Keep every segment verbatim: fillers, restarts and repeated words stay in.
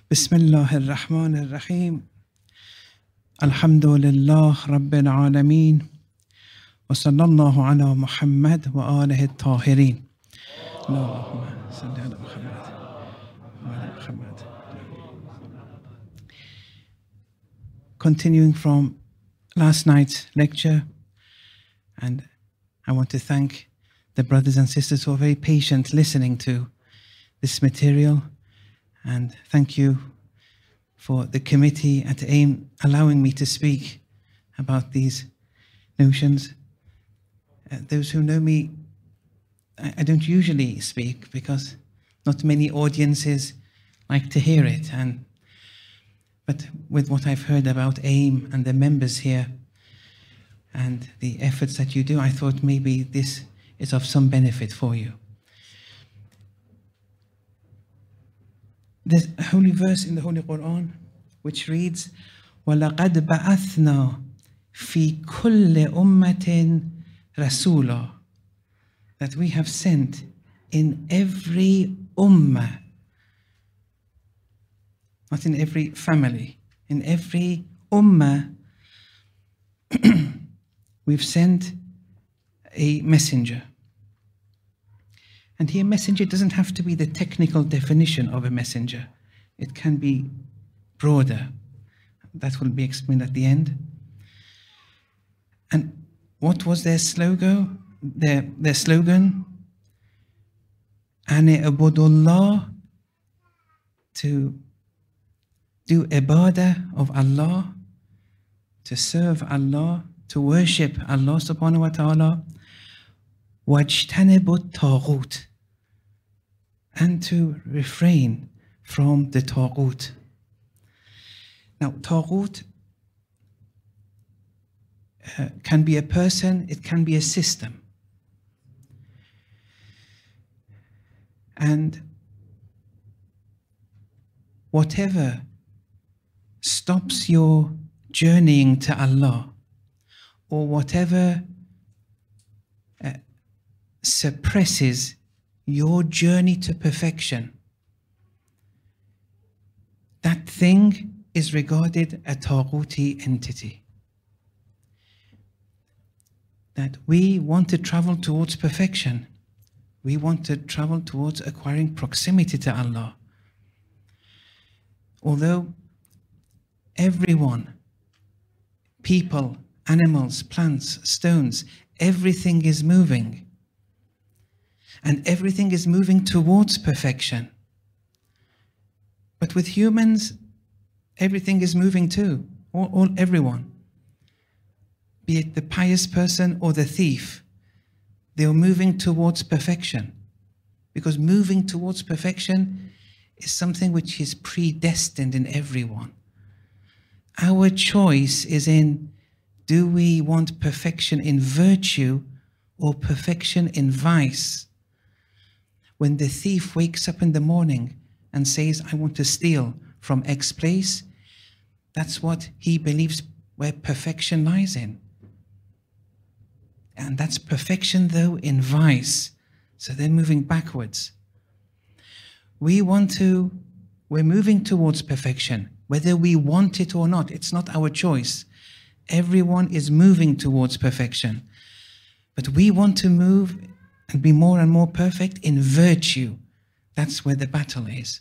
بسم الله الرحمن الرحيم الحمد لله رب العالمين وصلى الله على محمد وآله الطاهرين اللهم صل على محمد وعلى محمد. Continuing from last night's lecture, and I want to thank the brothers and sisters who are very patient listening to this material, and thank you for the committee at AIM allowing me to speak about these notions. Uh, those who know me, I, I don't usually speak because not many audiences like to hear it, and but with what I've heard about AIM and the members here and the efforts that you do, I thought maybe this is of some benefit for you. There's a holy verse in the Holy Quran which reads, وَلَقَدْ بَعَثْنَا فِي كُلِّ أُمَّةٍ رَسُولًا, that we have sent in every ummah, not in every family, in every ummah, we've sent a messenger. And here, messenger doesn't have to be the technical definition of a messenger. It can be broader. That will be explained at the end. And what was their slogan? Their, their slogan? Ane abudullah, to do ibadah of Allah, to serve Allah, to worship Allah subhanahu wa ta'ala, wajtanibut taghut, and to refrain from the taghut. Now, taghut uh, can be a person, it can be a system. And whatever stops your journeying to Allah, or whatever uh, suppresses your journey to perfection, that thing is regarded a taghuti entity. That we want to travel towards perfection. We want to travel towards acquiring proximity to Allah. Although everyone, people, animals, plants, stones, everything is moving. And everything is moving towards perfection. But with humans, everything is moving too, all, all everyone. Be it the pious person or the thief, they are moving towards perfection. Because moving towards perfection is something which is predestined in everyone. Our choice is in, do we want perfection in virtue or perfection in vice? When the thief wakes up in the morning and says, I want to steal from X place, that's what he believes where perfection lies in. And that's perfection, though, in vice. So they're moving backwards. We want to, we're moving towards perfection, whether we want it or not. It's not our choice. Everyone is moving towards perfection. But we want to move and be more and more perfect in virtue. That's where the battle is.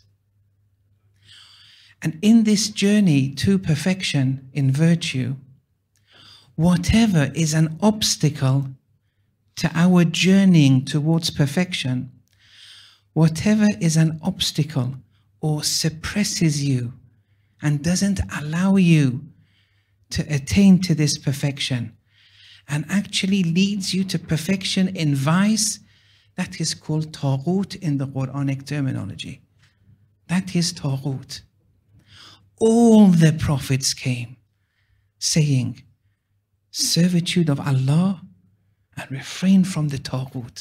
And in this journey to perfection in virtue, whatever is an obstacle to our journeying towards perfection, whatever is an obstacle or suppresses you and doesn't allow you to attain to this perfection, and actually leads you to perfection in vice, that is called taghut in the Quranic terminology. That is taghut. All the prophets came saying, servitude of Allah and refrain from the taghut.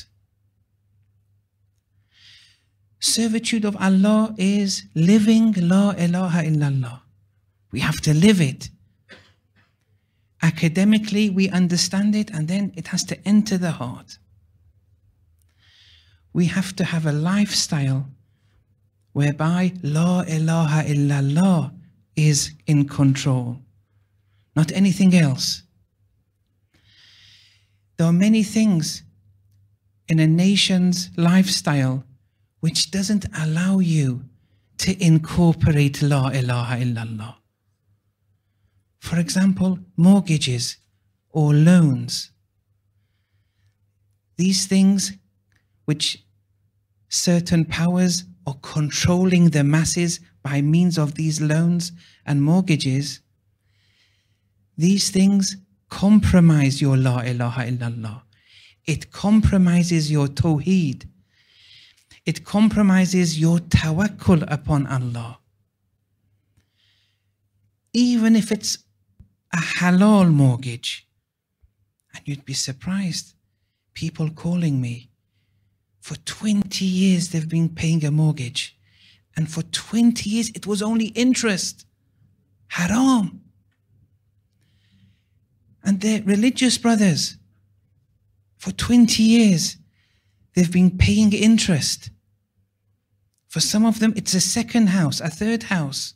Servitude of Allah is living La ilaha illallah. We have to live it. Academically, we understand it, and then it has to enter the heart. We have to have a lifestyle whereby La ilaha illallah is in control, not anything else. There are many things in a nation's lifestyle which doesn't allow you to incorporate La ilaha illallah. For example, mortgages or loans. These things which certain powers are controlling the masses by means of these loans and mortgages, these things compromise your La ilaha illallah. It compromises your tawheed. It compromises your tawakkul upon Allah. Even if it's a halal mortgage. And you'd be surprised. People calling me. For twenty years they've been paying a mortgage. And for twenty years it was only interest. Haram. And they're religious brothers. For twenty years they've been paying interest. For some of them it's a second house, a third house.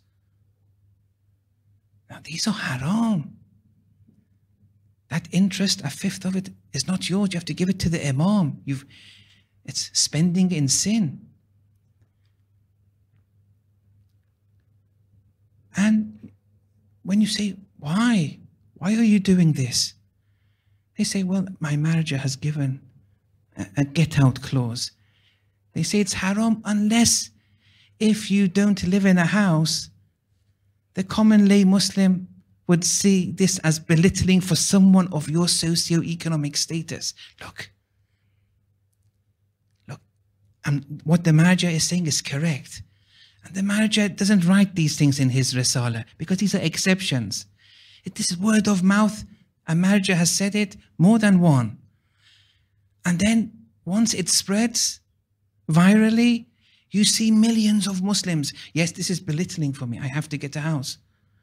Now these are haram. That interest, a fifth of it, is not yours. You have to give it to the imam. You've, it's spending in sin. And when you say, why? Why are you doing this? They say, well, my manager has given a, a get-out clause. They say it's haram unless if you don't live in a house, the common lay Muslim would see this as belittling for someone of your socio-economic status. Look, look, and what the manager is saying is correct. And the manager doesn't write these things in his risala because these are exceptions. It is word of mouth. A manager has said it more than one. And then once it spreads virally, you see millions of Muslims. Yes, this is belittling for me. I have to get a house.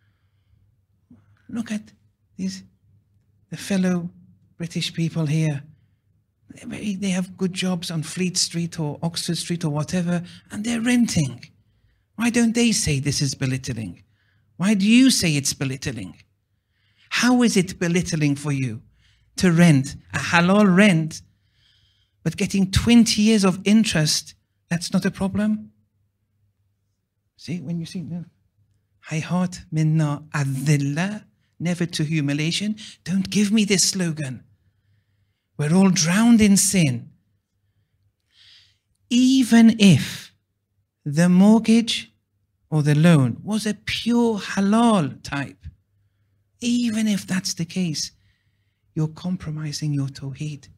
Look at these, the fellow British people here. They have good jobs on Fleet Street or Oxford Street or whatever, and they're renting. Why don't they say this is belittling? Why do you say it's belittling? How is it belittling for you to rent a halal rent, but getting twenty years of interest, that's not a problem? See, when you see, no. Hayhat minna adhillah, never to humiliation. Don't give me this slogan. We're all drowned in sin. Even if the mortgage or the loan was a pure halal type, even if that's the case, you're compromising your tawheed.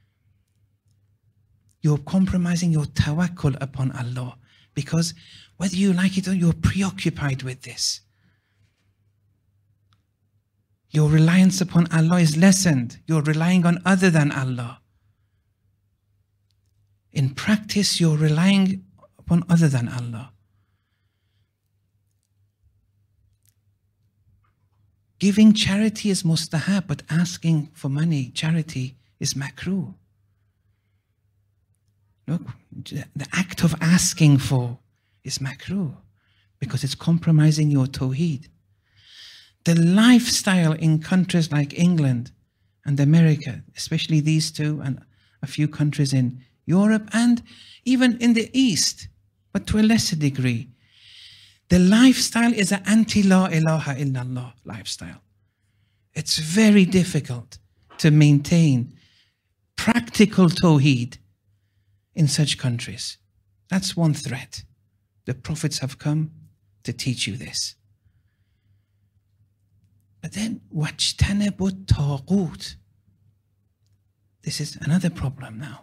You're compromising your tawakkul upon Allah, because whether you like it or not, you're preoccupied with this. Your reliance upon Allah is lessened. You're relying on other than Allah. In practice, you're relying upon other than Allah. Giving charity is mustahab, but asking for money, charity, is makruh. Look, the act of asking for is makruh because it's compromising your tawheed. The lifestyle in countries like England and America, especially these two and a few countries in Europe and even in the East, but to a lesser degree, the lifestyle is an anti-La ilaha illallah lifestyle. It's very difficult to maintain practical tawheed in such countries. That's one threat. The prophets have come to teach you this. But then, wajtanabut taghut. This is another problem now.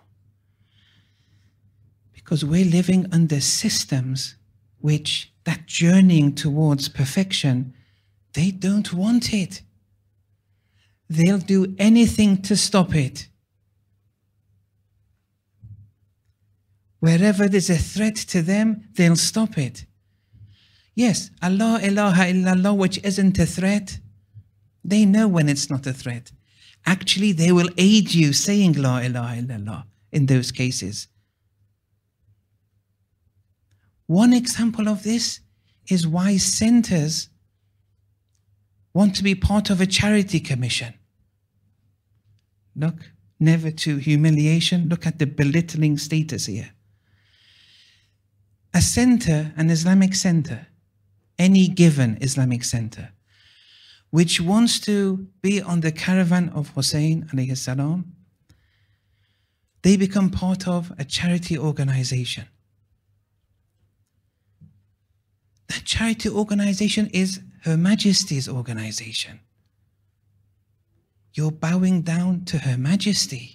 Because we're living under systems which, that journeying towards perfection, they don't want it. They'll do anything to stop it. Wherever there's a threat to them, they'll stop it. Yes, Allah ilaha illallah, which isn't a threat, they know when it's not a threat. Actually, they will aid you saying La ilaha illallah in those cases. One example of this is why centers want to be part of a charity commission. Look, never to humiliation. Look at the belittling status here. A center, an Islamic center, any given Islamic center, which wants to be on the caravan of Hussein alayhi salam, they become part of a charity organization. That charity organization is Her Majesty's organization. You're bowing down to Her Majesty.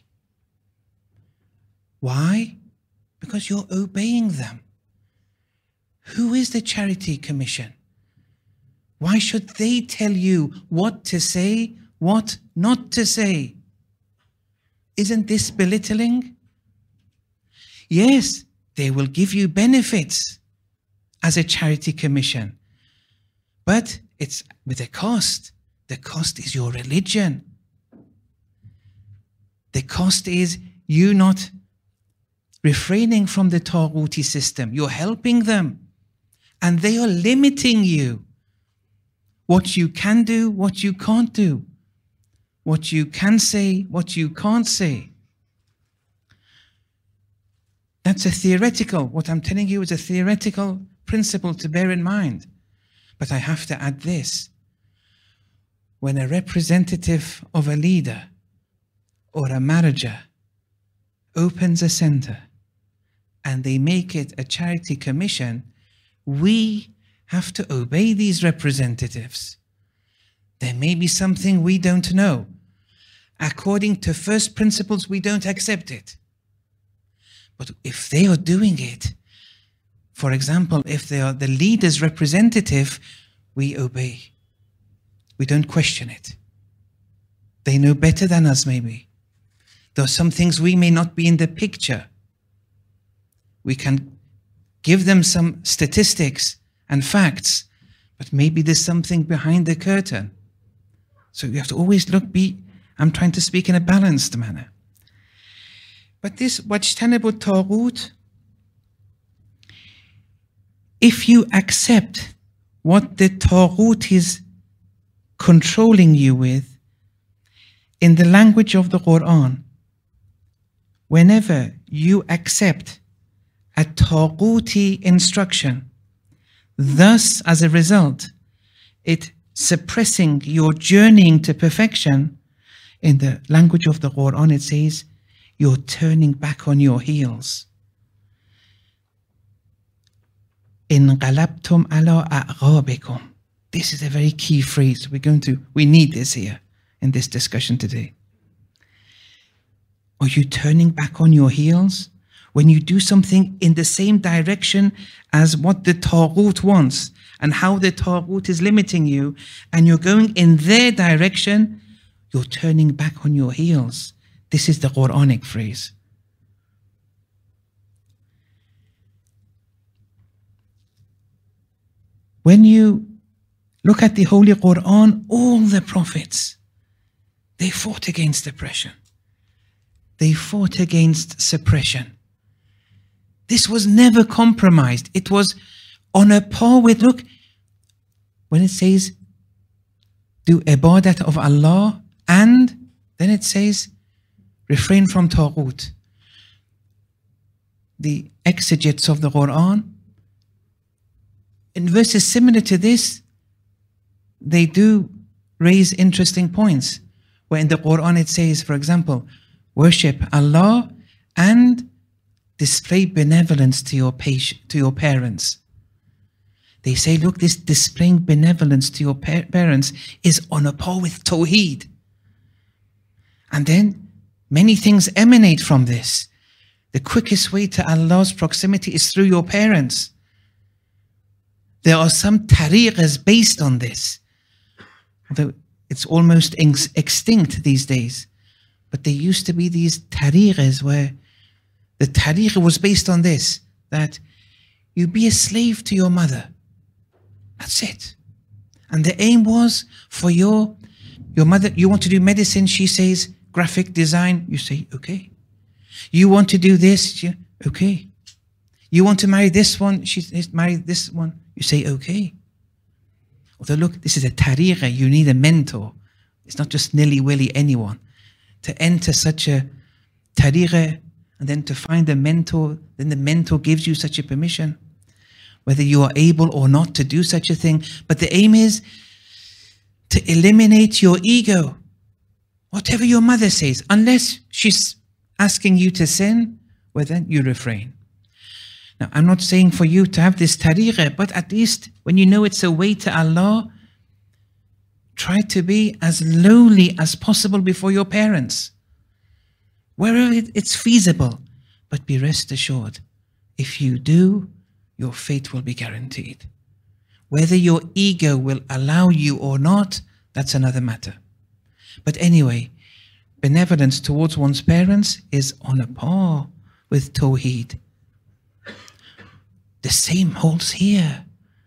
Why? Because you're obeying them. Who is the Charity Commission? Why should they tell you what to say, what not to say? Isn't this belittling? Yes, they will give you benefits as a charity commission, but it's with a cost. The cost is your religion. The cost is you not refraining from the Taghuti system. You're helping them, and they are limiting you. What you can do, what you can't do. What you can say, what you can't say. That's a theoretical, what I'm telling you is a theoretical principle to bear in mind. But I have to add this. When a representative of a leader or a manager opens a center and they make it a charity commission, we have to obey these representatives. There may be something we don't know. According to first principles, we don't accept it. But if they are doing it, for example, if they are the leader's representative, we obey. We don't question it. They know better than us, maybe. There are some things we may not be in the picture. We can give them some statistics and facts, but maybe there's something behind the curtain. So you have to always look, be, I'm trying to speak in a balanced manner. But this wajtanibu taghut, if you accept what the taghut is controlling you with, in the language of the Quran, whenever you accept a taghuti instruction, thus as a result, it suppressing your journeying to perfection, in the language of the Quran it says, you're turning back on your heels. Inqalabtum ala a'ghabikum. This is a very key phrase. We're going to, we need this here in this discussion today. Are you turning back on your heels? When you do something in the same direction as what the Taghut wants and how the Taghut is limiting you, and you're going in their direction, you're turning back on your heels. This is the Quranic phrase. When you look at the Holy Quran, all the prophets, they fought against oppression. They fought against suppression. This was never compromised. It was on a par with, look, when it says, do ibadat of Allah, and then it says, refrain from taghut. The exegetes of the Quran, in verses similar to this, they do raise interesting points. Where in the Quran it says, for example, worship Allah and display benevolence to your patient, to your parents. They say, look, this displaying benevolence to your pa parents is on a par with Tawheed. And then many things emanate from this. The quickest way to Allah's proximity is through your parents. There are some tariqas based on this. Although it's almost ex extinct these days. But there used to be these tariqas where the tariqa was based on this, that you be a slave to your mother. That's it. And the aim was for your, your mother, you want to do medicine, she says graphic design, you say, okay. You want to do this, you, okay. You want to marry this one, she's married this one. You say, okay. Although, look, this is a tariqa. You need a mentor. It's not just nilly-willy anyone. To enter such a tariqa and then to find a mentor, then the mentor gives you such a permission, whether you are able or not to do such a thing. But the aim is to eliminate your ego. Whatever your mother says, unless she's asking you to sin, well, then you refrain. Now, I'm not saying for you to have this tariqa, but at least when you know it's a way to Allah, try to be as lowly as possible before your parents, wherever it's feasible. But be rest assured, if you do, your fate will be guaranteed. Whether your ego will allow you or not, that's another matter. But anyway, benevolence towards one's parents is on a par with Tawheed. The same holds here.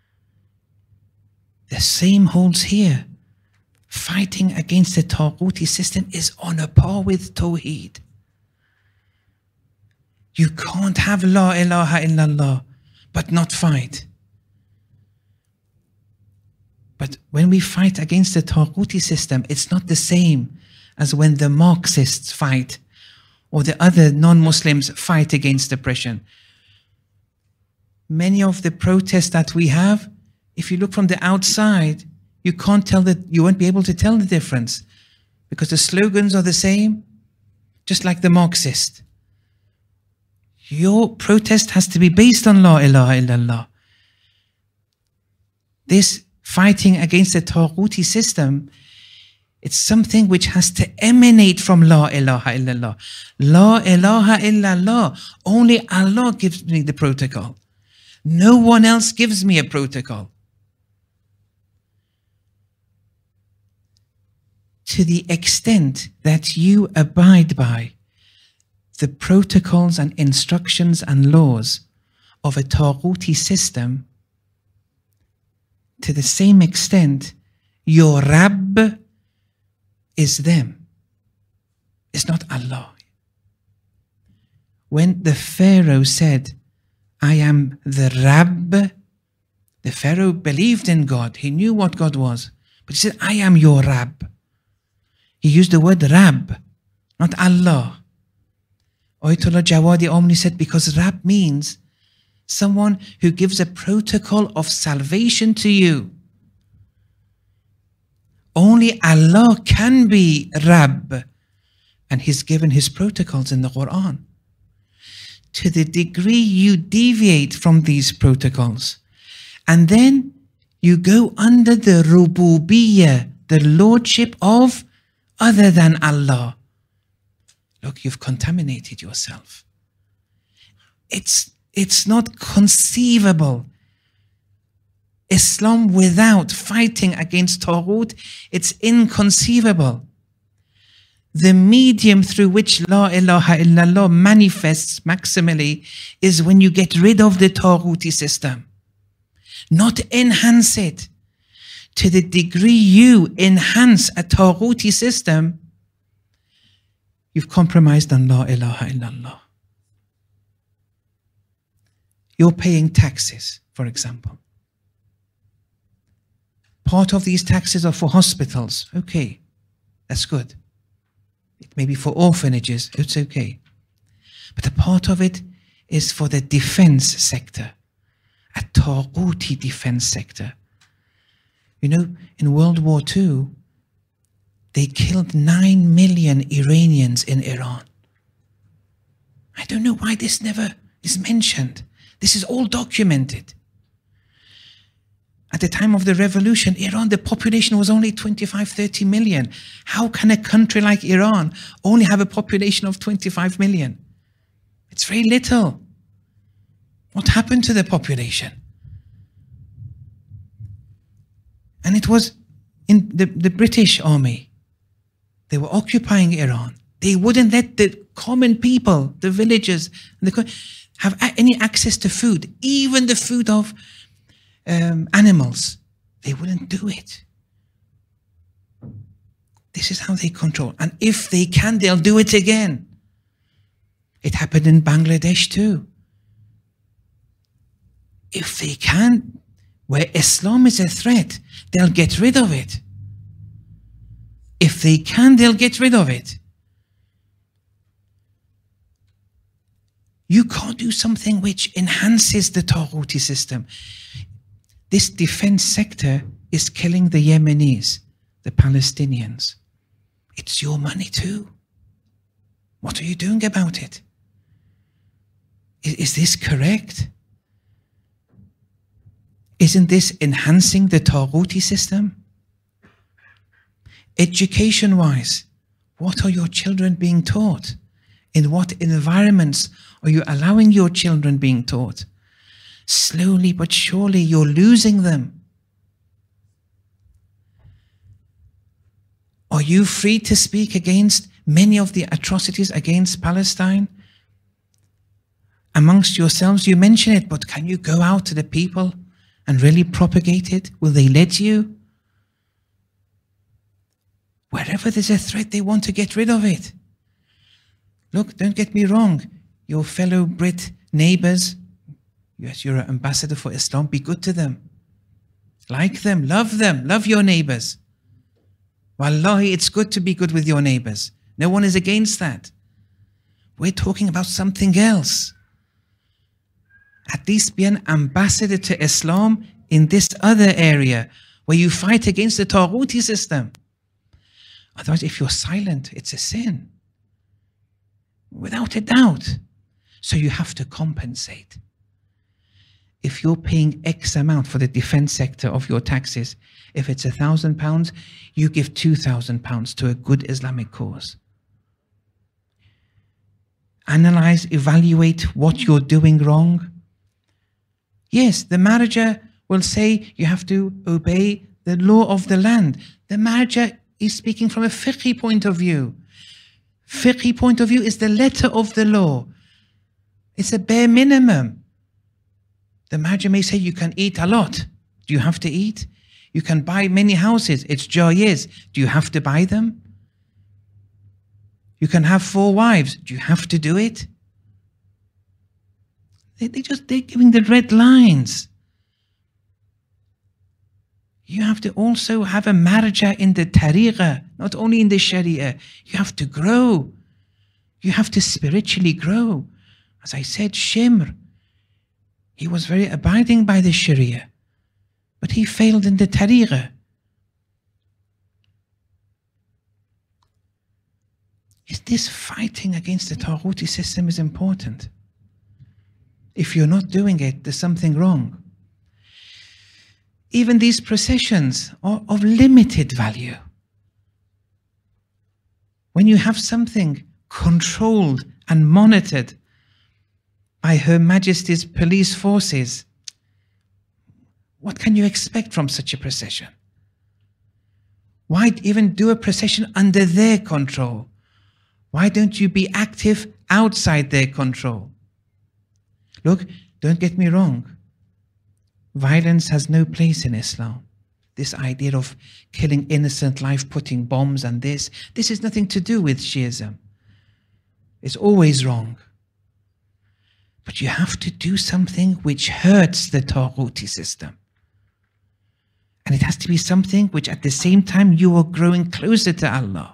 The same holds here. Fighting against the Taghuti system is on a par with Tawheed. You can't have La ilaha illallah but not fight. But when we fight against the Taghuti system, it's not the same as when the Marxists fight or the other non-Muslims fight against oppression. Many of the protests that we have, if you look from the outside, you can't tell that, you won't be able to tell the difference because the slogans are the same, just like the Marxist. Your protest has to be based on La ilaha illallah. This fighting against the Taghuti system, it's something which has to emanate from La ilaha illallah. La ilaha illallah. Only Allah gives me the protocol. No one else gives me a protocol. To the extent that you abide by the protocols and instructions and laws of a Taghuti system, to the same extent, your Rabb is them. It's not Allah. When the Pharaoh said, I am the Rabb, the Pharaoh believed in God. He knew what God was. But he said, I am your Rabb. He used the word Rabb, not Allah. Ayatollah Jawadi Omni said, because Rabb means someone who gives a protocol of salvation to you. Only Allah can be Rabb. And He's given His protocols in the Quran. To the degree you deviate from these protocols, and then you go under the Rububiyyah, the lordship of other than Allah, look, you've contaminated yourself. It's, it's not conceivable. Islam without fighting against Taghut, it's inconceivable. The medium through which La ilaha illallah manifests maximally is when you get rid of the Taghuti system, not enhance it. To the degree you enhance a Taghuti system, you've compromised on La ilaha illallah. You're paying taxes, for example. Part of these taxes are for hospitals. Okay, that's good. It may be for orphanages, it's okay. But a part of it is for the defense sector, a Taghuti defense sector. You know, in World War Two, they killed nine million Iranians in Iran. I don't know why this never is mentioned. This is all documented. At the time of the revolution, Iran, the population was only twenty-five, thirty million. How can a country like Iran only have a population of twenty-five million? It's very little. What happened to the population? And it was in the, the British army. They were occupying Iran. They wouldn't let the common people, the villagers, have any access to food, even the food of Um, animals. They wouldn't do it. This is how they control. And if they can, they'll do it again. It happened in Bangladesh too. if they can, where Islam is a threat, they'll get rid of it. If they can, they'll get rid of it. You can't do something which enhances the Taghuti system. This defense sector is killing the Yemenis, the Palestinians. It's your money too. What are you doing about it? Is, is this correct? Isn't this enhancing the Taghuti system? Education-wise, what are your children being taught? In what environments are you allowing your children being taught? Slowly but surely you're losing them. Are you free to speak against many of the atrocities against Palestine? Amongst yourselves you mention it, but can you go out to the people and really propagate it? Will they let you? Wherever there's a threat, they want to get rid of it. Look, don't get me wrong. Your fellow Brit neighbors, yes, you're an ambassador for Islam, be good to them. Like them, love them, love your neighbors. Wallahi, it's good to be good with your neighbors. No one is against that. We're talking about something else. At least be an ambassador to Islam in this other area where you fight against the Taghuti system. Otherwise, if you're silent, it's a sin. Without a doubt. So you have to compensate. If you're paying X amount for the defense sector of your taxes, if it's a thousand pounds, you give two thousand pounds to a good Islamic cause. Analyze, evaluate what you're doing wrong. Yes, the marja will say you have to obey the law of the land. The marja is speaking from a fiqhi point of view. Fiqhi point of view is the letter of the law. It's a bare minimum. The marja may say you can eat a lot. Do you have to eat? You can buy many houses. It's jayez. Do you have to buy them? You can have four wives. Do you have to do it? They, they just, they're giving the red lines. You have to also have a marja in the tariqah, not only in the sharia. You have to grow. You have to spiritually grow. As I said, Shimr, he was very abiding by the sharia, but he failed in the tariqah. Is this fighting against the Taghuti system is important? If you're not doing it, there's something wrong. Even these processions are of limited value. When you have something controlled and monitored by Her Majesty's police forces, what can you expect from such a procession? Why even do a procession under their control? Why don't you be active outside their control? Look, don't get me wrong. Violence has no place in Islam. This idea of killing innocent life, putting bombs and this, this has nothing to do with Shiism. It's always wrong. But you have to do something which hurts the Taghuti system. And it has to be something which at the same time you are growing closer to Allah.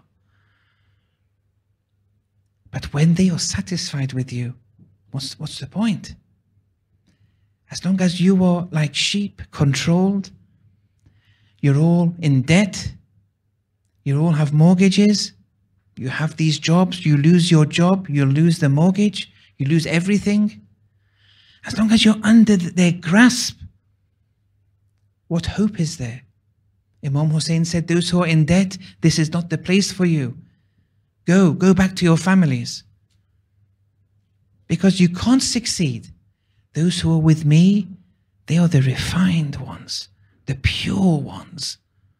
But when they are satisfied with you, what's, what's the point? As long as you are like sheep, controlled, you're all in debt, you all have mortgages, you have these jobs, you lose your job, you lose the mortgage, you lose everything. As long as you're under their grasp, what hope is there? Imam Hussein said, those who are in debt, this is not the place for you. Go, go back to your families. Because you can't succeed. Those who are with me, they are the refined ones, the pure ones.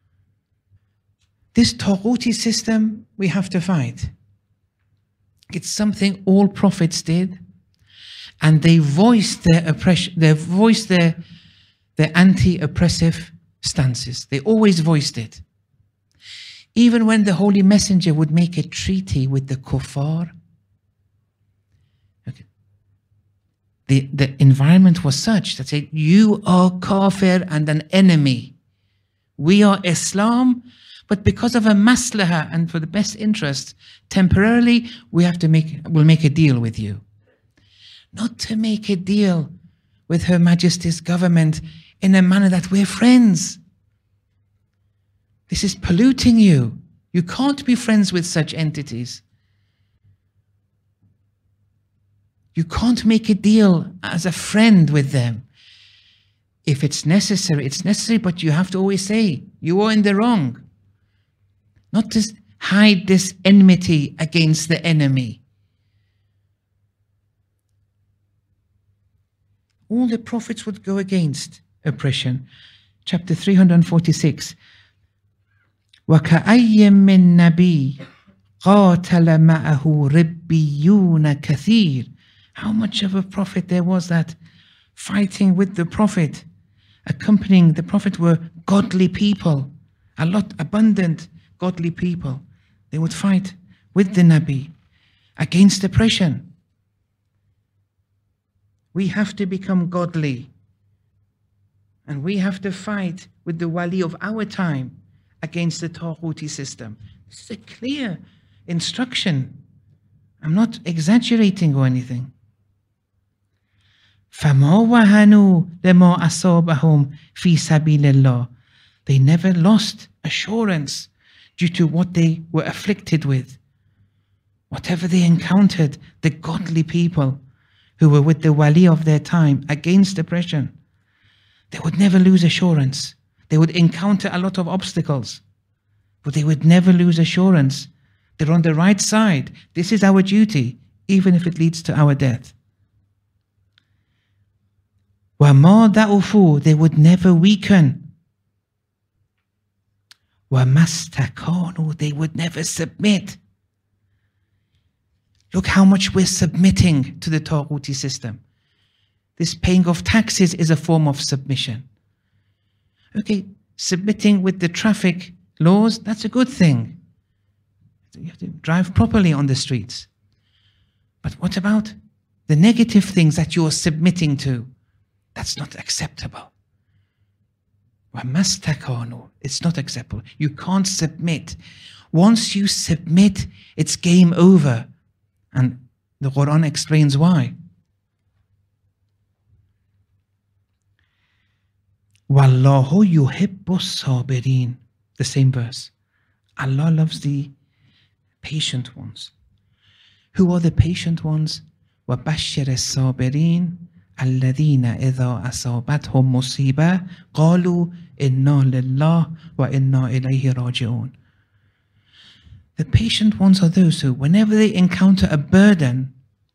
This Taghuti system we have to fight. It's something all prophets did, and they voiced their oppression, they voiced their, their anti-oppressive stances. They always voiced it. Even when the Holy Messenger would make a treaty with the kuffar, okay, the, the environment was such that said, you are kafir and an enemy. We are Islam, but because of a maslaha and for the best interest, temporarily we have to make, we'll make a deal with you. Not to make a deal with Her Majesty's government in a manner that we're friends. This is polluting you. You can't be friends with such entities. You can't make a deal as a friend with them. If it's necessary, it's necessary, but you have to always say, you are in the wrong. Not to hide this enmity against the enemy. All the prophets would go against oppression. Chapter three hundred forty-six. وَكَأَيٍّ مِّن نَبِيٍّ قَاتَلَ مَعَهُ رِبِّيُّونَ كَثِيرٌ. How much of a prophet there was that fighting with the prophet, accompanying the prophet were godly people, a lot, abundant godly people. They would fight with the Nabi against oppression. We have to become godly. And we have to fight with the wali of our time against the Taghuti system. This is a clear instruction. I'm not exaggerating or anything. فَمَا وَهَنُوا لَمَا أَصَابَهُمْ فِي سَبِيلِ اللَّهِ. They never lost assurance due to what they were afflicted with. Whatever they encountered, the godly people who were with the wali of their time against oppression, they would never lose assurance. They would encounter a lot of obstacles, but they would never lose assurance. They're on the right side. This is our duty, even if it leads to our death. وَمَا ضَعُفُوا. They would never weaken. وَمَا اسْتَكَانُوا. They would never submit. Look how much we're submitting to the Taghuti system. This paying of taxes is a form of submission. Okay, submitting with the traffic laws, that's a good thing. You have to drive properly on the streets. But what about the negative things that you're submitting to? That's not acceptable. It's not acceptable. You can't submit. Once you submit, it's game over. And the Quran explains why. Wallahu yuhibbu sabirin. The same verse. Allah loves the patient ones. Who are the patient ones? وَبَشِّرِ الصَّابِرِينَ الَّذِينَ إِذَا أَصَابَتْهُمْ مُصِيبَةٌ قَالُوا إِنَّا لِلَّهِ وَإِنَّا إِلَيْهِ رَاجِعُونَ. The patient ones are those who, whenever they encounter a burden,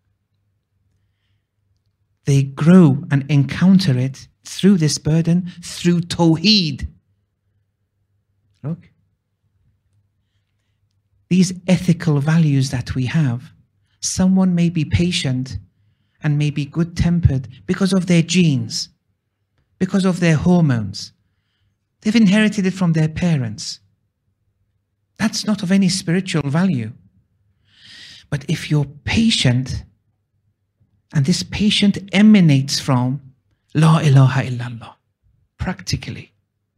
they grow and encounter it through this burden, through Tawheed. Look. These ethical values that we have, someone may be patient and may be good-tempered because of their genes, because of their hormones. They've inherited it from their parents. That's not of any spiritual value. But if you're patient, and this patient emanates from La ilaha illallah, practically.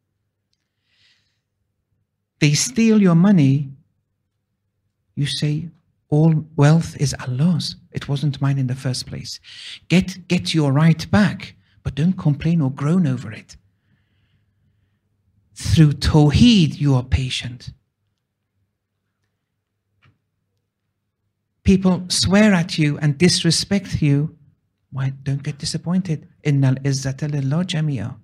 They steal your money, you say, all wealth is Allah's. It wasn't mine in the first place. Get, get your right back, but don't complain or groan over it. Through Tawheed, you are patient. People swear at you and disrespect you. Why, don't get disappointed. Innal izzata lillah jami'a.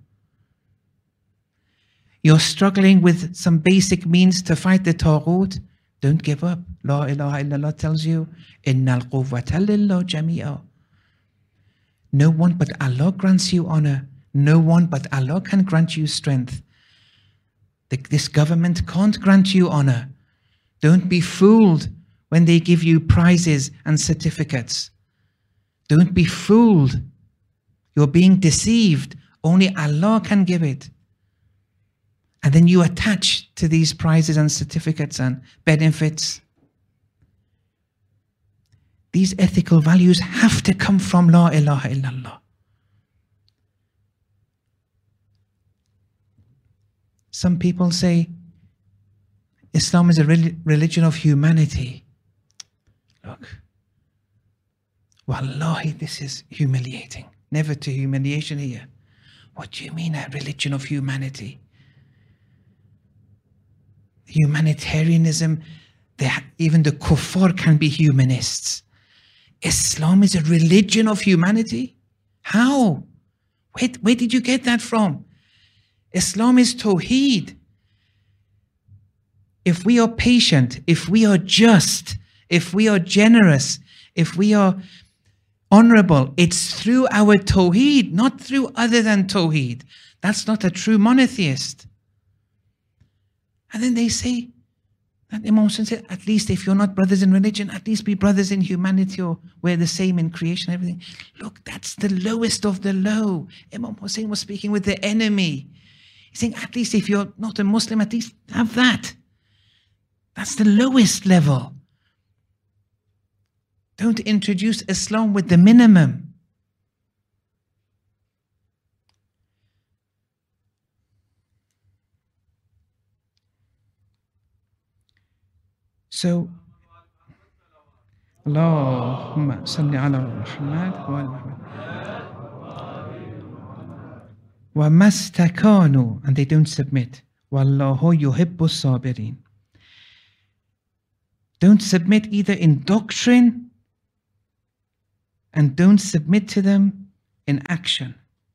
You're struggling with some basic means to fight the Taghut. Don't give up. La ilaha illallah tells you, Innal quwwata lillah jami'a. No one but Allah grants you honor. No one but Allah can grant you strength. The, this government can't grant you honor. Don't be fooled when they give you prizes and certificates. Don't be fooled. You're being deceived. Only Allah can give it. And then you attach to these prizes and certificates and benefits. These ethical values have to come from La ilaha illallah. Some people say Islam is a religion of humanity. Look, wallahi, this is humiliating. Never to humiliation here. What do you mean a religion of humanity? Humanitarianism, they, even the kuffar can be humanists. Islam is a religion of humanity? How? Where, where did you get that from? Islam is Tawheed. If we are patient, if we are just, if we are generous, if we are honorable, it's through our Tawheed, not through other than Tawheed. That's not a true monotheist. And then they say, that Imam Hussein said, at least if you're not brothers in religion, at least be brothers in humanity, or we're the same in creation and everything. Look, that's the lowest of the low. Imam Hussein was speaking with the enemy. He's saying, at least if you're not a Muslim, at least have that. That's the lowest level. Don't introduce Islam with the minimum. So, Allahumma salli ala Muhammad wa Muhammad. Wa mastakanu, and they don't submit. Wallahu yuhibbu sabirin. Don't submit either in doctrine, and don't submit to them in action.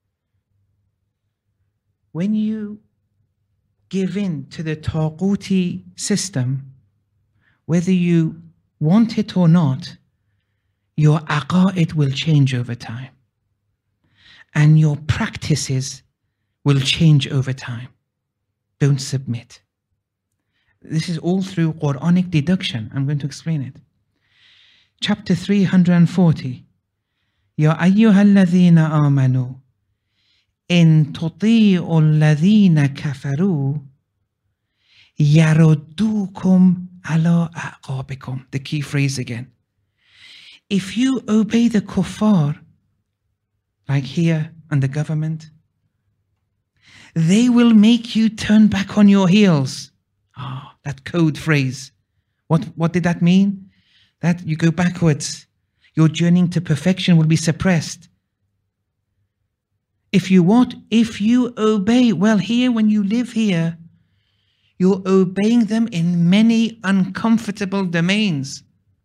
When you give in to the Taghuti system, whether you want it or not, your aqa'id will change over time. And your practices will change over time. Don't submit. This is all through Quranic deduction. I'm going to explain it. Chapter three hundred forty. Ya ayyuhalladhina amanu in tuti'u alladhina kafaru yaruddukum ala a'qabikum. The key phrase again. If you obey the kuffar, like here and the government, they will make you turn back on your heels. Ah, oh, that code phrase. What, what did that mean? That you go backwards. Your journey to perfection will be suppressed. If you what? If you obey, well, here, when you live here, you're obeying them in many uncomfortable domains.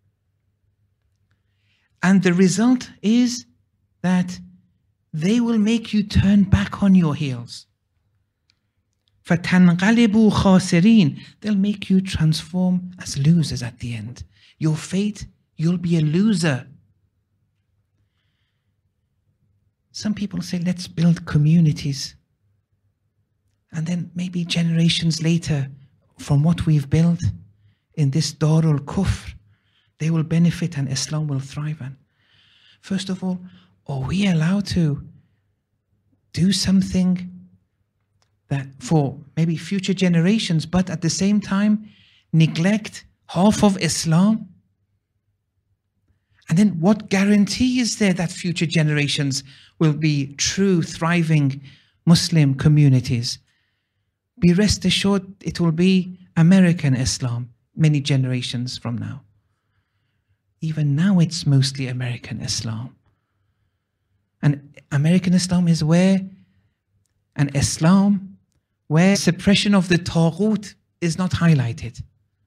And the result is that they will make you turn back on your heels. فَتَنْقَلِبُوا خَاسِرِينَ. They'll make you transform as losers at the end. Your fate, you'll be a loser. Some people say, let's build communities. And then maybe generations later, from what we've built in this Darul Kufr, they will benefit and Islam will thrive. And first of all, are we allowed to do something that for maybe future generations, but at the same time neglect half of Islam? And then what guarantee is there that future generations will be true, thriving Muslim communities? Be rest assured it will be American Islam many generations from now. Even now it's mostly American Islam. And American Islam is where an Islam where suppression of the Taghut is not highlighted.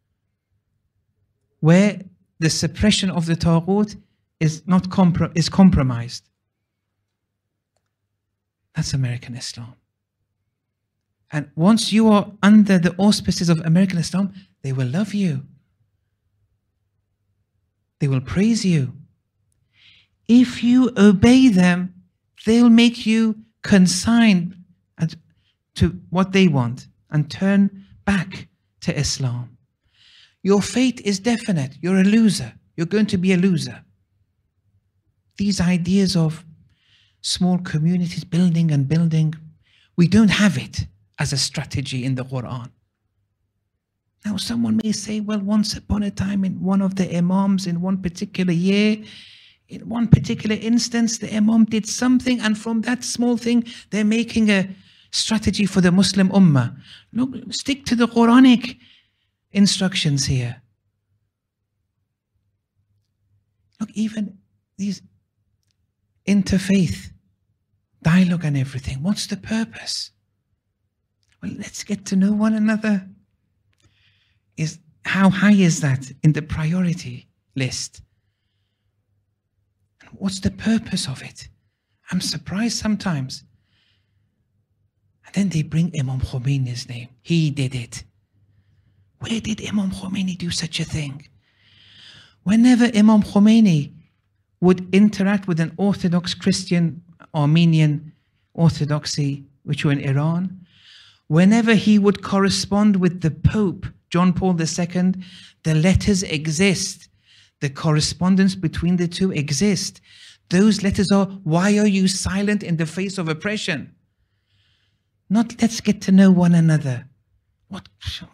Where the suppression of the Taghut is not compro is compromised. That's American Islam. And once you are under the auspices of American Islam, they will love you. They will praise you. If you obey them, they'll make you consigned to what they want and turn back to Islam. Your fate is definite. You're a loser. You're going to be a loser. These ideas of small communities building and building, we don't have it as a strategy in the Quran. Now, someone may say, well, once upon a time in one of the imams in one particular year, in one particular instance, the imam did something, and from that small thing, they're making a strategy for the Muslim ummah. Look, stick to the Quranic instructions here. Look, even these interfaith dialogue and everything, what's the purpose? Well, let's get to know one another. Is how high is that in the priority list? And what's the purpose of it? I'm surprised sometimes. And then they bring Imam Khomeini's name. He did it. Where did Imam Khomeini do such a thing? Whenever Imam Khomeini would interact with an Orthodox Christian, Armenian Orthodoxy, which were in Iran, whenever he would correspond with the Pope, John Paul the Second, the letters exist. The correspondence between the two exist. Those letters are, why are you silent in the face of oppression? Not, let's get to know one another. What?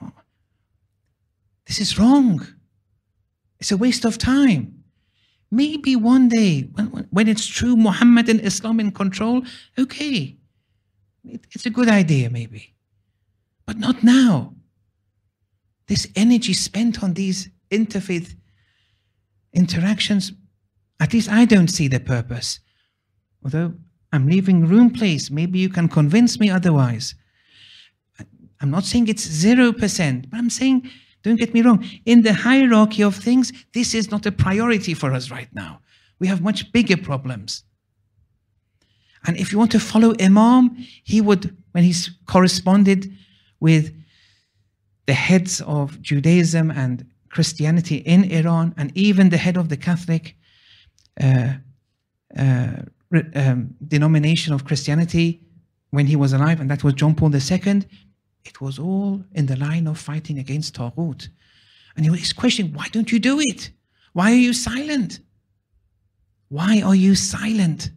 This is wrong. It's a waste of time. Maybe one day, when, when it's true Muhammad and Islam in control, okay. It, it's a good idea maybe. But not now. This energy spent on these interfaith interactions, at least I don't see the purpose. Although I'm leaving room, place, maybe you can convince me otherwise. I'm not saying it's zero percent, but I'm saying, don't get me wrong, in the hierarchy of things, this is not a priority for us right now. We have much bigger problems. And if you want to follow Imam, he would, when he's corresponded with the heads of Judaism and Christianity in Iran, and even the head of the Catholic uh, uh, um, denomination of Christianity when he was alive, and that was John Paul the Second, it was all in the line of fighting against Taghut. And he was questioning, why don't you do it? Why are you silent? Why are you silent?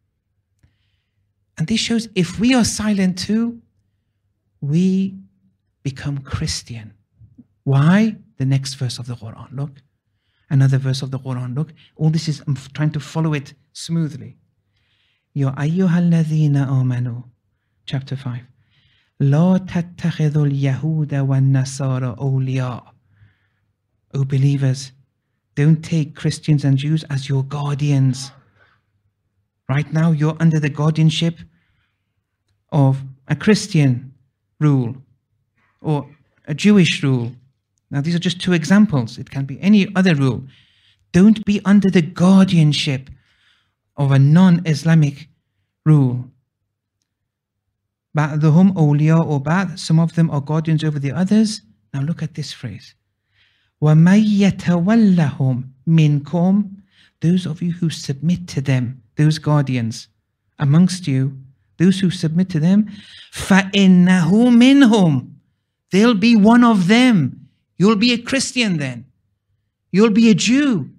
And this shows if we are silent too, we become Christian. Why? The next verse of the Quran. Look. Another verse of the Quran. Look. All this is, I'm trying to follow it smoothly. Ya ayyuhal ladhina amanu. Chapter five. La tattakhidul yahuda wan nasara awliya. O believers, don't take Christians and Jews as your guardians. Right now, you're under the guardianship of a Christian rule or a Jewish rule. Now, these are just two examples. It can be any other rule. Don't be under the guardianship of a non-Islamic rule. بَعْضُهُمْ أَوْلِيَاءُ بَعْضٍ. Some of them are guardians over the others. Now look at this phrase. وَمَنْ يَتَوَلَّهُمْ مِنْكُمْ. Those of you who submit to them, those guardians amongst you, those who submit to them, فَإِنَّهُ مِنْهُمْ. They'll be one of them. You'll be a Christian then. You'll be a Jew.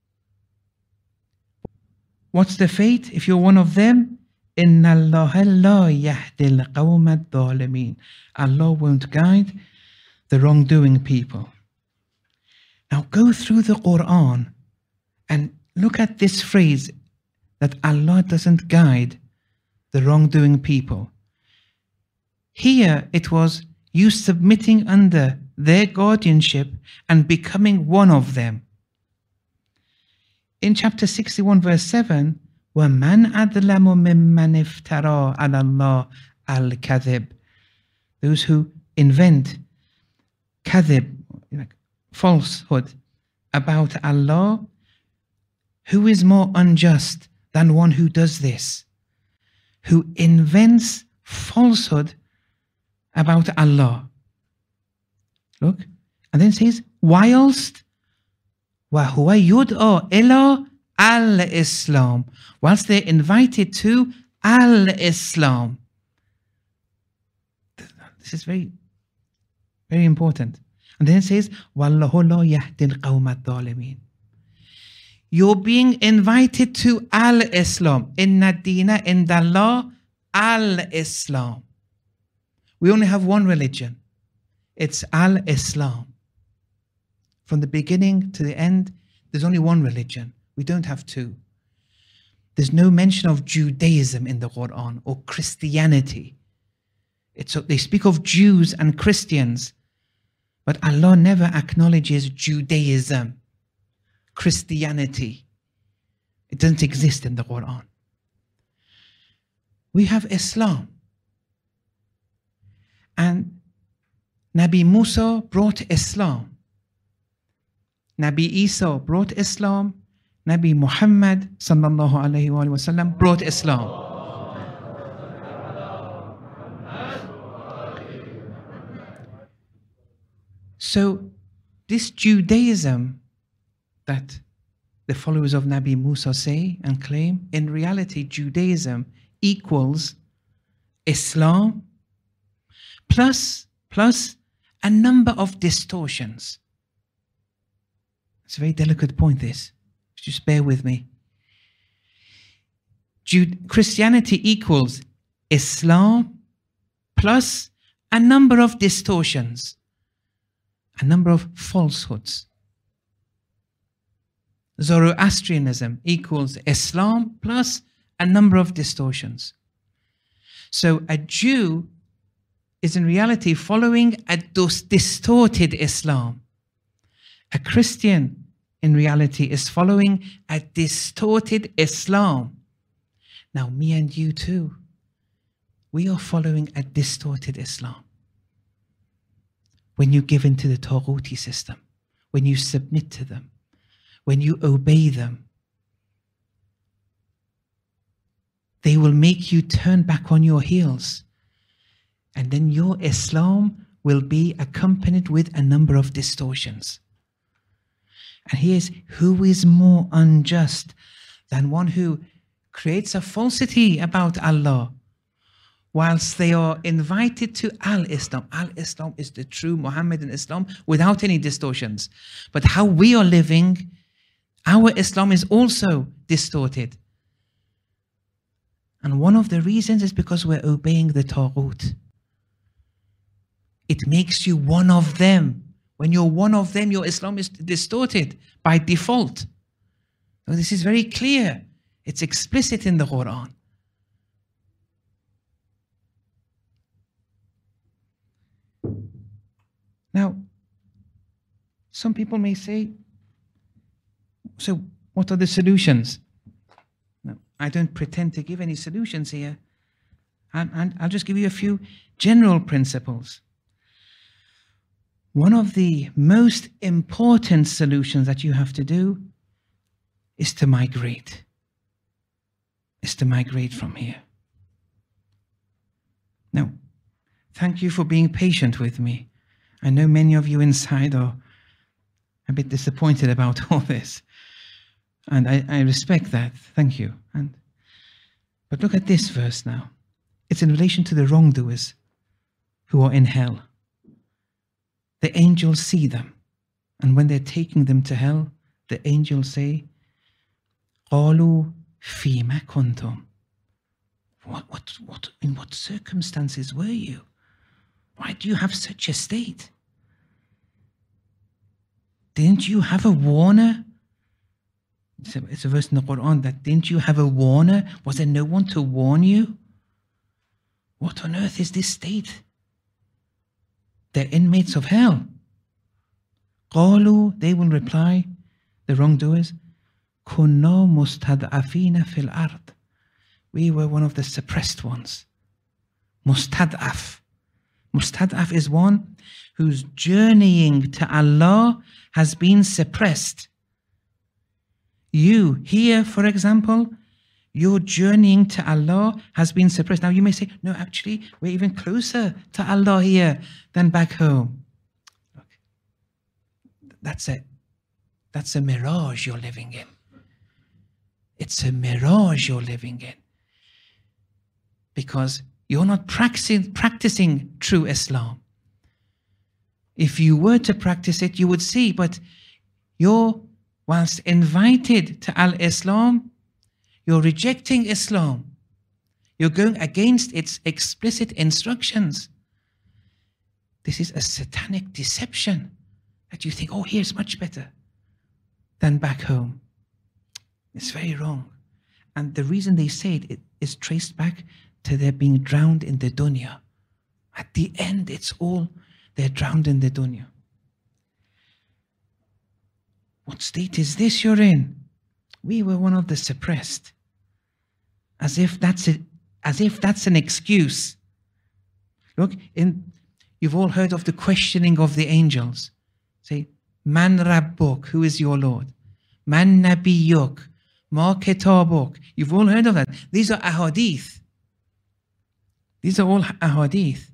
What's the fate if you're one of them? إِنَّ اللَّهَ لَا يَهْدِي الْقَوْمَ الظَّالِمِينَ. Allah won't guide the wrongdoing people. Now go through the Quran and look at this phrase that Allah doesn't guide the wrongdoing people. Here it was you submitting under their guardianship and becoming one of them. In chapter sixty-one verse seven, وَمَنْ أَظْلَمُ مِمَّنِ افْتَرَى عَلَى اللَّهِ الْكَذِبِ. Those who invent kadhib, like falsehood about Allah, who is more unjust than one who does this, who invents falsehood about Allah. Look, and then it says, whilst وَهُوَ يُدْعَى إِلَىٰ al-Islam, whilst they're invited to al-Islam. This is very, very important. And then it says, وَاللَّهُ لَا يَهْدِي الْقَوْمَ الظَّالِمِينَ. You're being invited to al-Islam. Inna dina indallah al-Islam. We only have one religion. It's Al-Islam. From the beginning to the end, there's only one religion. We don't have two. There's no mention of Judaism in the Quran or Christianity. It's, they speak of Jews and Christians, but Allah never acknowledges Judaism, Christianity. It doesn't exist in the Quran. We have Islam. And Nabi Musa brought Islam. Nabi Isa brought Islam. Nabi Muhammad sallallahu alayhi wa sallam brought Islam. So this Judaism that the followers of Nabi Musa say and claim, in reality Judaism equals Islam plus, plus a number of distortions. It's a very delicate point, this. Just bear with me. Jude, Christianity equals Islam plus a number of distortions, a number of falsehoods. Zoroastrianism equals Islam plus a number of distortions. So a Jew is in reality following a distorted Islam. A Christian in reality is following a distorted Islam. Now me and you too, we are following a distorted Islam. When you give in to the Taghuti system, when you submit to them, when you obey them, they will make you turn back on your heels. And then your Islam will be accompanied with a number of distortions. And here's who is more unjust than one who creates a falsity about Allah whilst they are invited to Al-Islam. Al-Islam is the true Muhammadan Islam without any distortions. But how we are living, our Islam is also distorted. And one of the reasons is because we're obeying the Taghut. It makes you one of them. When you're one of them, your Islam is distorted by default. So this is very clear. It's explicit in the Quran. Now, some people may say, so what are the solutions? No, I don't pretend to give any solutions here. And, and I'll just give you a few general principles. One of the most important solutions that you have to do is to migrate. Is to migrate from here. Now, thank you for being patient with me. I know many of you inside are a bit disappointed about all this. And I, I respect that. Thank you. And, but look at this verse now. It's in relation to the wrongdoers who are in hell. The angels see them, and when they're taking them to hell, the angels say, قَالُوا فِيمَ كُنْتُمْ. What, what, what, in what circumstances were you? Why do you have such a state? Didn't you have a warner? It's a, it's a verse in the Quran that, didn't you have a warner? Was there no one to warn you? What on earth is this state? They're inmates of hell. قالوا, they will reply, the wrongdoers, كنا مستضعفين في الأرض. We were one of the suppressed ones. Mustad'af. Mustad'af is one whose journeying to Allah has been suppressed. You here, for example, your journeying to Allah has been suppressed. Now you may say, no, actually, we're even closer to Allah here than back home. Look, that's a, that's a mirage you're living in. It's a mirage you're living in. Because you're not practicing, practicing true Islam. If you were to practice it, you would see, but you're, whilst invited to Al-Islam, you're rejecting Islam. You're going against its explicit instructions. This is a satanic deception that you think, oh, here's much better than back home. It's very wrong. And the reason they say it, it is traced back to their being drowned in the dunya. At the end, it's all, they're drowned in the dunya. What state is this you're in? We were one of the suppressed. As if that's it, as if that's an excuse. Look, in you've all heard of the questioning of the angels. Say, Man Rabbuk, who is your Lord? Man Nabiyyuk, Ma Kitabuk. You've all heard of that. These are ahadith. These are all ahadith.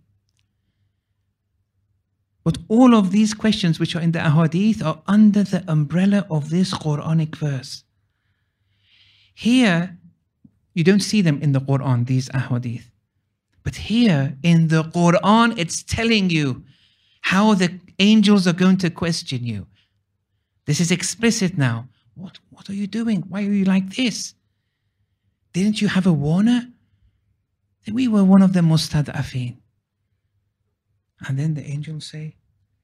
But all of these questions which are in the ahadith are under the umbrella of this Quranic verse. Here, you don't see them in the Quran, these ahadith. But here in the Quran, it's telling you how the angels are going to question you. This is explicit now. What, what are you doing? Why are you like this? Didn't you have a warner? We were one of the mustad'afin. And then the angels say,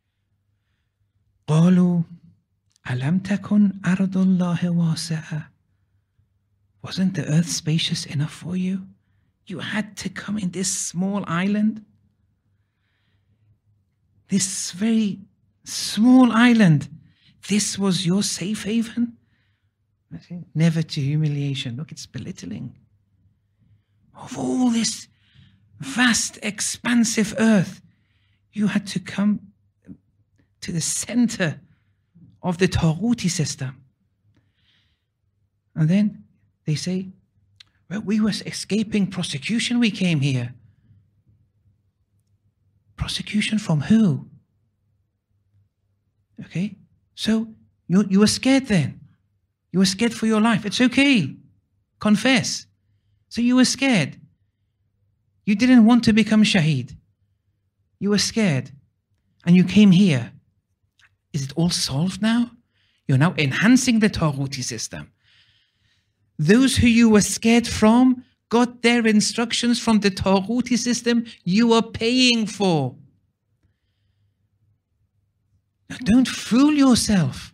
قَالُوا أَلَمْ تَكُنْ أَرْضُ اللَّهِ وَاسِعَةً. Wasn't the earth spacious enough for you? You had to come in this small island. This very small island. This was your safe haven? Never to humiliation. Look, it's belittling. Of all this vast, expansive earth, you had to come to the center of the Taghuti system. And then they say, well, we were escaping prosecution, we came here. Prosecution from who? Okay, so you, you were scared then. You were scared for your life. It's okay. Confess. So you were scared. You didn't want to become shaheed. You were scared. And you came here. Is it all solved now? You're now enhancing the Taghuti system. Those who you were scared from got their instructions from the Taghuti system you are paying for. Now don't fool yourself.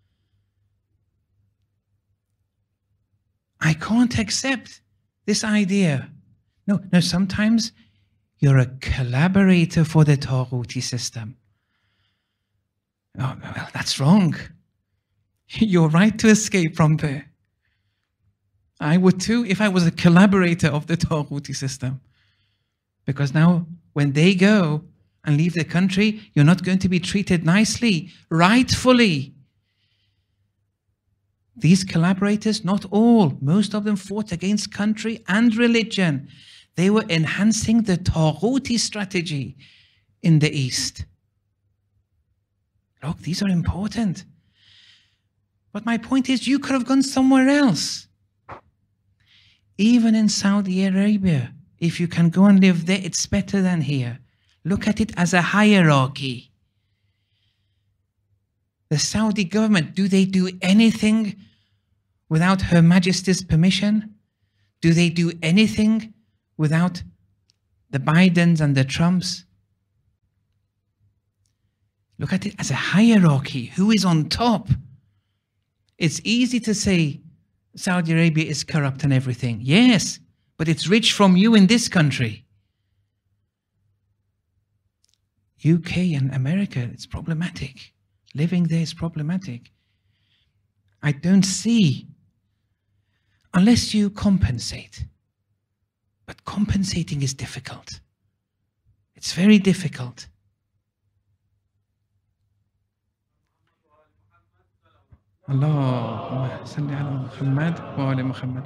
I can't accept this idea. No, no, sometimes you're a collaborator for the Taghuti system. Oh, well, that's wrong. You're right to escape from there. I would too if I was a collaborator of the Taghuti system. Because now when they go and leave the country, you're not going to be treated nicely, rightfully. These collaborators, not all, most of them fought against country and religion. They were enhancing the Taghuti strategy in the East. Look, these are important. But my point is, you could have gone somewhere else. Even in Saudi Arabia, if you can go and live there, it's better than here. Look at it as a hierarchy. The Saudi government, do they do anything without Her Majesty's permission? Do they do anything without the Bidens and the Trumps? Look at it as a hierarchy. Who is on top? It's easy to say Saudi Arabia is corrupt and everything. Yes, but it's rich from you in this country. U K and America, it's problematic. Living there is problematic. I don't see, unless you compensate. But compensating is difficult. It's very difficult. Allahumma salli ala Muhammad wa ala Muhammad.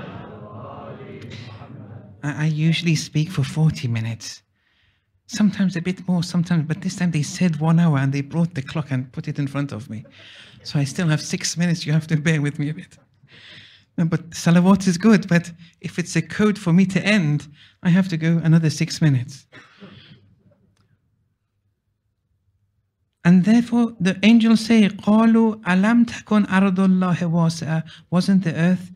I usually speak for forty minutes. Sometimes a bit more, sometimes, but this time they said one hour and they brought the clock and put it in front of me. So I still have six minutes. You have to bear with me a bit. No, but salawat is good, but if it's a code for me to end, I have to go another six minutes. And therefore, the angels say, قَالُوا أَلَمْ تَكُنْ أَرْضُ اللَّهِ وَاسِعَةً. Wasn't the earth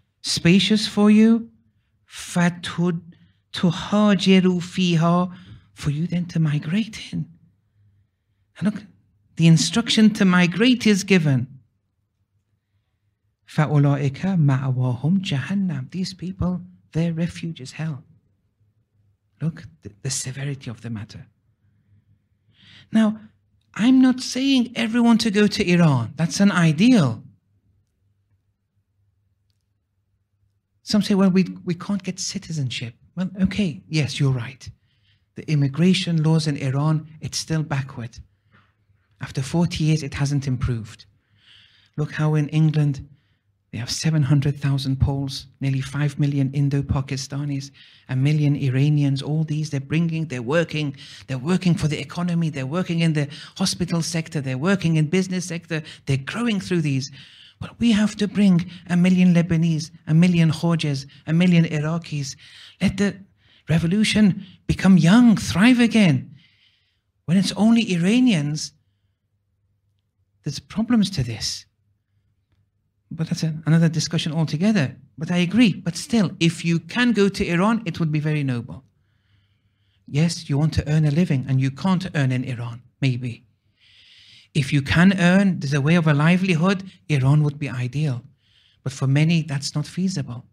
spacious for you? فَتُهَاجِرُوا فِيهَا. for you then to migrate in. And look, the instruction to migrate is given. فَأُولَٰئِكَ مَأْوَاهُمْ جَهَنَّمْ. These people, their refuge is hell. Look, the, the severity of the matter. Now, I'm not saying everyone to go to Iran. That's an ideal. Some say, well, we, we can't get citizenship. Well, okay, yes, you're right. The immigration laws in Iran, it's still backward. After forty years, it hasn't improved. Look how in England, they have seven hundred thousand Poles, nearly five million Indo-Pakistanis, a million Iranians, all these, they're bringing, they're working, they're working for the economy, they're working in the hospital sector, they're working in business sector, they're growing through these. Well, we have to bring a million Lebanese, a million Khojas, a million Iraqis. Let the revolution become young, thrive again. When it's only Iranians, there's problems to this. But that's a, another discussion altogether. But I agree. But still, if you can go to Iran, it would be very noble. Yes, you want to earn a living and you can't earn in Iran, maybe. If you can earn, there's a way of a livelihood, Iran would be ideal. But for many, that's not feasible.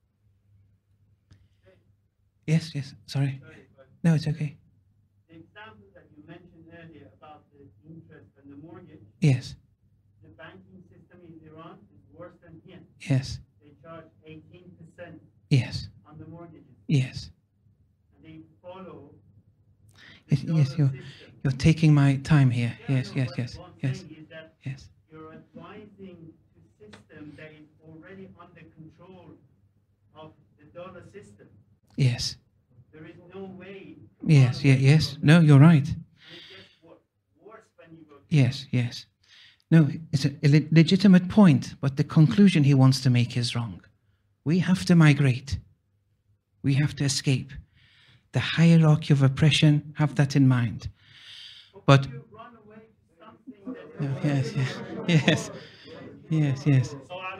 Yes, yes, sorry. No, it's okay. The example that you mentioned earlier about the interest and the mortgage. Yes. The banking system in Iran is worse than here. Yes. They charge eighteen percent Yes. on the mortgages. Yes. And they follow Yes, yes, you're, you're taking my time here. Yeah, Yes, no, yes, what- yes, what I'm yes, saying is that yes. you're advising to system that is already under control of the dollar system. Yes. There is no way. to Yes, run yeah, away yes. from it. No, you're right. And it gets wor- worse when you go to Yes, yes. No, it's a le- legitimate point, but the conclusion he wants to make is wrong. We have to migrate. We have to escape. The hierarchy of oppression, have that in mind. But you run away to something that no, yes, yes, yes, yes, yes.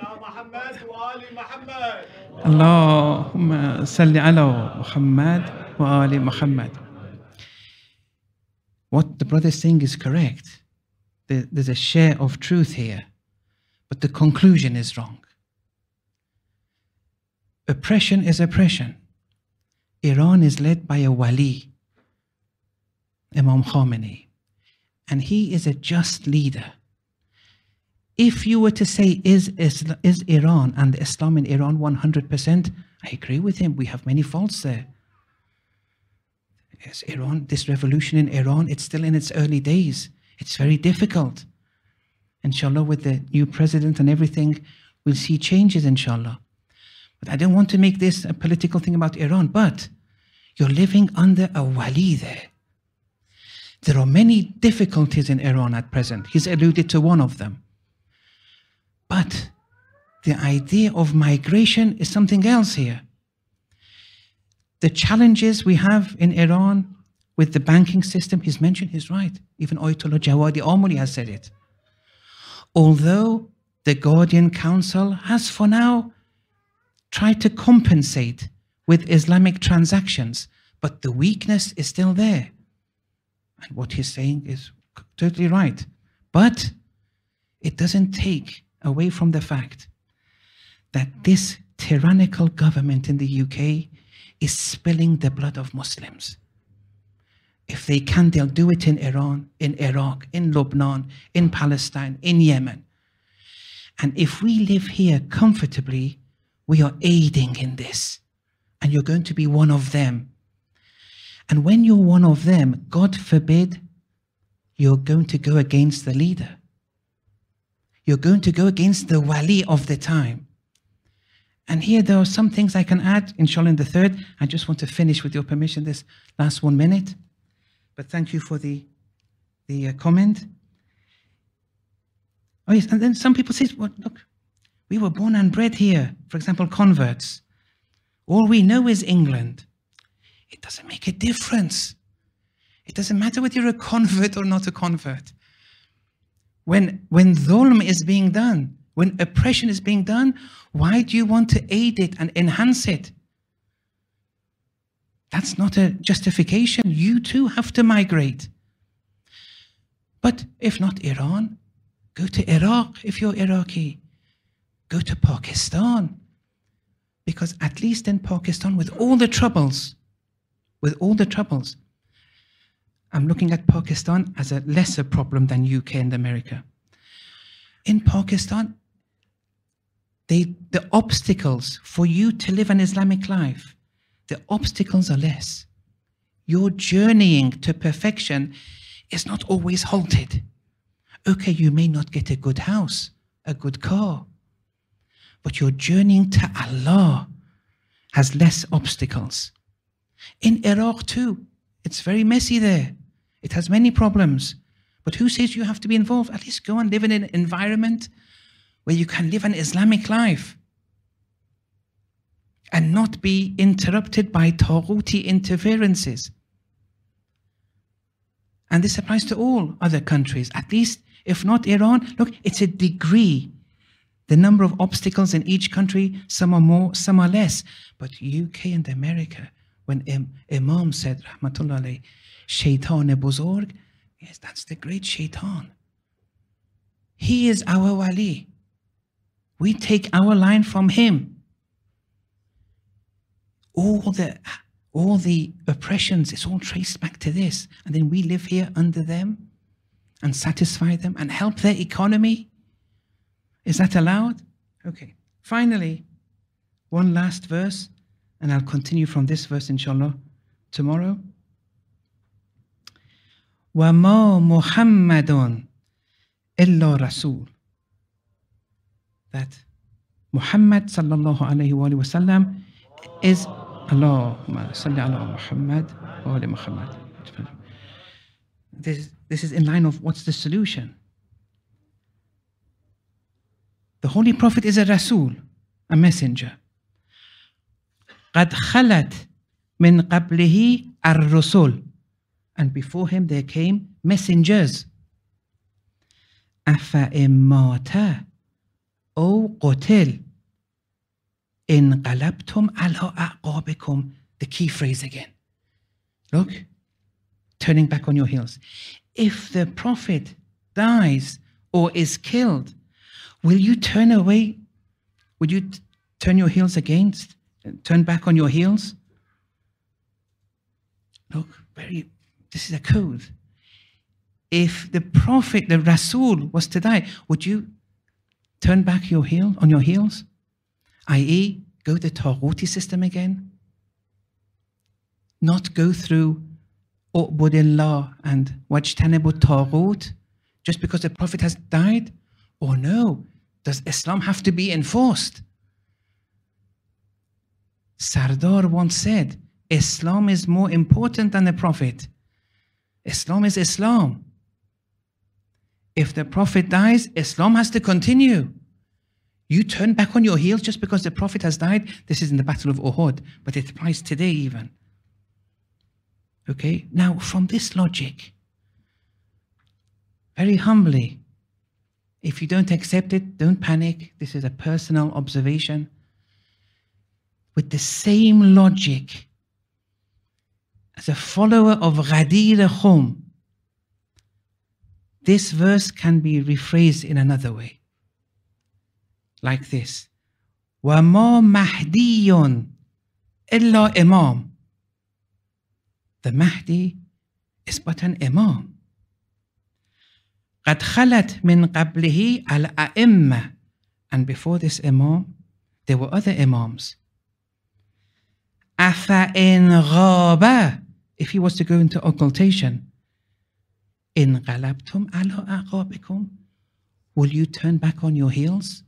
اللهم صل على محمد وآل محمد. What the brother is saying is correct. There- There's a share of truth here, but the conclusion is wrong. Oppression is oppression. Iran is led by a wali, Imam Khamenei, and he is a just leader. If you were to say, is, is, is Iran and Islam in Iran one hundred percent? I agree with him. We have many faults there. Yes, Iran, this revolution in Iran, it's still in its early days. It's very difficult. Inshallah, with the new president and everything, we'll see changes, inshallah. But I don't want to make this a political thing about Iran, but you're living under a wali there. There are many difficulties in Iran at present. He's alluded to one of them. But the idea of migration is something else here. The challenges we have in Iran with the banking system, he's mentioned, he's right. Even Ayatollah Jawadi Amuli has said it. Although the Guardian Council has for now tried to compensate with Islamic transactions, but the weakness is still there. And what he's saying is totally right. But it doesn't take away from the fact that this tyrannical government in the U K is spilling the blood of Muslims. If they can, they'll do it in Iran, in Iraq, in Lebanon, in Palestine, in Yemen. And if we live here comfortably, we are aiding in this. And you're going to be one of them. And when you're one of them, God forbid, you're going to go against the leader. You're going to go against the wali of the time. And here there are some things I can add, inshallah, in the third. I just want to finish, with your permission, this last one minute. But thank you for the, the uh, comment. Oh yes, and then some people say, well, look, we were born and bred here. For example, converts. All we know is England. It doesn't make a difference. It doesn't matter whether you're a convert or not a convert. When, when dhulm is being done, when oppression is being done, why do you want to aid it and enhance it? That's not a justification. You too have to migrate. But if not Iran, go to Iraq if you're Iraqi. Go to Pakistan. Because at least in Pakistan, with all the troubles, with all the troubles, I'm looking at Pakistan as a lesser problem than U K and America. In Pakistan, they, the obstacles for you to live an Islamic life, the obstacles are less. Your journeying to perfection is not always halted. Okay, you may not get a good house, a good car, but your journeying to Allah has less obstacles. In Iraq too, it's very messy there. It has many problems. But who says you have to be involved? At least go and live in an environment where you can live an Islamic life and not be interrupted by Taghuti interferences. And this applies to all other countries, at least if not Iran. Look, it's a degree. The number of obstacles in each country, some are more, some are less. But U K and America, when Im Imam said, Rahmatullah alayhi, Shaitan Buzorg, yes, that's the great Shaitan. He is our wali. We take our line from him. All the, all the oppressions, it's all traced back to this. And then we live here under them and satisfy them and help their economy. Is that allowed? Okay. Finally, one last verse, and I'll continue from this verse, inshallah, tomorrow. وَمَا مُحَمَّدٌ إِلَّا رَسُولٌ. That Muhammad sallallahu alayhi wa sallam is Allahumma salli ala Muhammad wa ali Muhammad. This, this is in line of what's the solution. The Holy Prophet is a Rasul, a messenger. قَدْ خَلَتْ مِنْ قَبْلِهِ الرُّسُلُ. And before him there came messengers. أَفَإِمَّ مَاتَ أَوْ قُتِلَ انقلبتم على أعقابكم. The key phrase again. Look, turning back on your heels. If the Prophet dies or is killed, will you turn away? Would you turn your heels against, turn back on your heels? Look, very, this is a code. If the Prophet, the Rasul was to die, would you turn back your heel on your heels? that is, go the Taghuti system again? Not go through U'budillah and Wajtanibu Taghut just because the Prophet has died? Or no, does Islam have to be enforced? Sardar once said, Islam is more important than the Prophet. Islam is Islam. If the Prophet dies, Islam has to continue. You turn back on your heels just because the Prophet has died. This is in the Battle of Uhud, but it applies today even. Okay, now from this logic, very humbly, if you don't accept it, don't panic. This is a personal observation. With the same logic, as a follower of Ghadir Khum, this verse can be rephrased in another way. Like this. وَمَا مَهْدِيٌّ إِلَّا إِمَامٌ. The Mahdi is but an Imam. قَدْ خَلَتْ مِنْ قَبْلِهِ الْأَئِمَّةِ. And before this Imam, there were other Imams. أَفَإِنْ غَابَ. If he was to go into occultation, إِنْ غَلَبْتُمْ عَلَىٰ أَعْقَابِكُمْ. Will you turn back on your heels?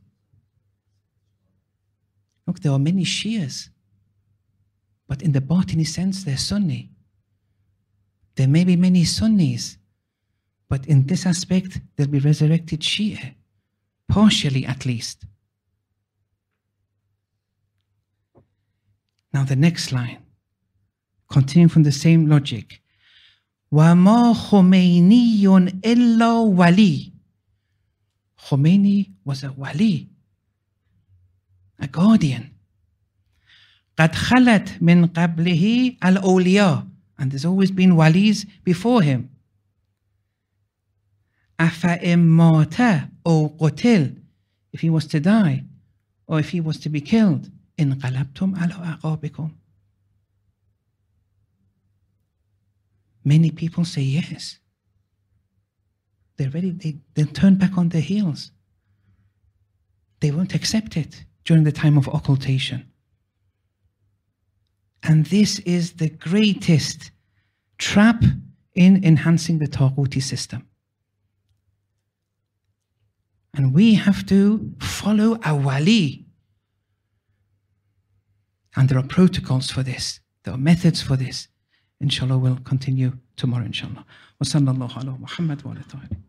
Look, there are many Shias, but in the Batini sense, they're Sunni. There may be many Sunnis, but in this aspect, they'll be resurrected Shia, partially at least. Now the next line, continuing from the same logic. وَمَا خُمَيْنِيٌّ إِلَّا وَلِي. Khomeini was a wali, a guardian. قَدْ خَلَتْ مِنْ قَبْلِهِ الْأَوْلِيَاءُ. And there's always been walis before him. أَفَإِمْ مَاتَ أَوْ قُتِلْ. If he was to die, or if he was to be killed, انقلبتم على أعقابكم. Many people say yes. They're ready, they, they'll turn back on their heels. They won't accept it during the time of occultation. And this is the greatest trap in enhancing the Taghuti system. And we have to follow a wali. And there are protocols for this. There are methods for this. Inshallah, we'll continue tomorrow, inshallah. Wa sallallahu ala Muhammad wa ala